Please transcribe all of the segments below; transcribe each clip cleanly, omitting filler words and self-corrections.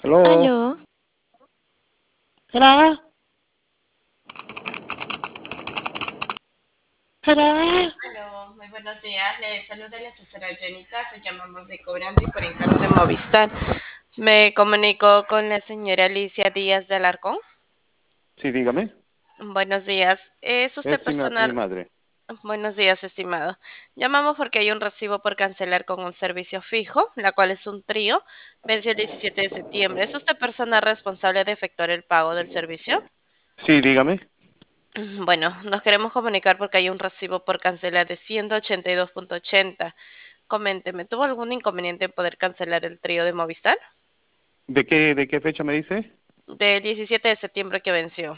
Aló, Aló, ¿será? ¿Será? aló, muy buenos días. Le saluda la asesora Jenny Caso. Llamamos de Cobrante por encargo de Movistar. Me comunico con la señora Alicia Díaz de Alarcón. Sí, dígame. Buenos días. ¿Es usted Es mi personal? madre. Buenos días, estimado. Llamamos porque hay un recibo por cancelar con un servicio fijo, la cual es un trío. Venció el 17 de septiembre. ¿Es usted persona responsable de efectuar el pago del servicio? Sí, dígame. Bueno, nos queremos comunicar porque hay un recibo por cancelar de 182,80. Coménteme, ¿tuvo algún inconveniente en poder cancelar el trío de Movistar? ¿De qué fecha me dice? Del 17 de septiembre que venció.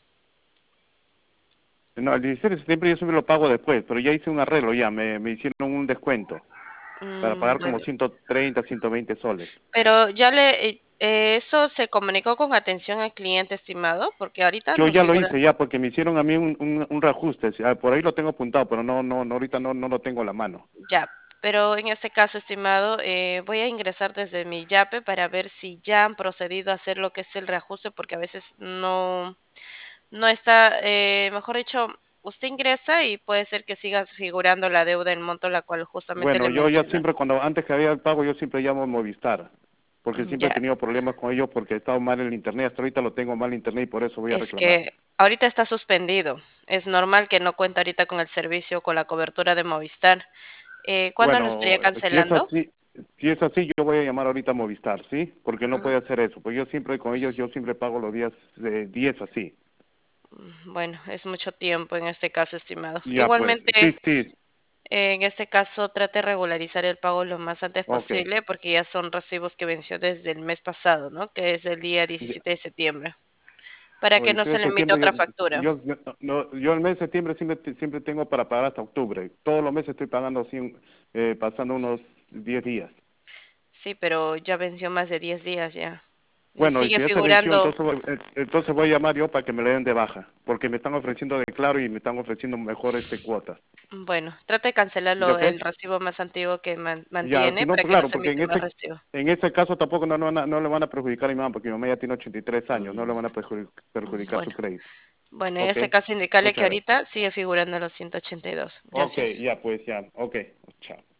No, el 17 de septiembre yo siempre lo pago después, pero ya hice un arreglo ya, me hicieron un descuento para pagar como Bueno, 130, 120 soles. pero eso se comunicó con atención al cliente, estimado, porque ahorita Yo nos ya lo llegó la... hice ya porque me hicieron a mí un reajuste, por ahí lo tengo apuntado, pero ahorita no lo tengo a la mano. Ya, pero en este caso, estimado, voy a ingresar desde mi YAPE para ver si ya han procedido a hacer lo que es el reajuste, porque a veces no está, mejor dicho, usted ingresa y puede ser que siga figurando la deuda en monto la cual justamente Bueno, le yo ya menciona. siempre antes que había el pago, yo siempre llamo a Movistar, porque siempre he Ya, tenido problemas con ellos porque he estado mal en el internet, hasta ahorita lo tengo mal en internet y por eso voy a es reclamar. que ahorita está suspendido. Es normal que no cuente ahorita con el servicio, con la cobertura de Movistar. ¿Cuándo lo estaría Bueno, cancelando? si es así, yo voy a llamar ahorita a Movistar, ¿sí? Porque no Mm, puede hacer eso, pues yo siempre con ellos, yo siempre pago los días 10 así. Bueno, es mucho tiempo en este caso, estimado. Ya pues, Igualmente, sí, en este caso, trate de regularizar el pago lo más antes ok. posible porque ya son recibos que venció desde el mes pasado, ¿no? Que es el día Ya. 17 de septiembre, para O que no 16 se de le emita septiembre, otra factura. yo el mes de septiembre siempre tengo para pagar hasta octubre. Todos los meses estoy pagando así, pasando unos 10 días. Sí, pero ya venció más de 10 días ya. Y Bueno, y sigue si ya se venció, figurando, entonces voy a llamar yo para que me le den de baja, porque me están ofreciendo de claro y me están ofreciendo mejor cuotas. bueno, trate de ¿Ya cancelarlo el pues? recibo más antiguo que Ya, si mantiene no, para que no claro, se porque emite más recibo. en ese caso tampoco no le van a perjudicar a mi mamá, porque mi mamá ya tiene 83 años, no le Mm, van a perjudicar su Bueno, crédito. bueno, en Ok, ese caso indicarle que muchas gracias. ahorita sigue figurando los 182. Ok, Gracias. ya pues, ya, ok, chao.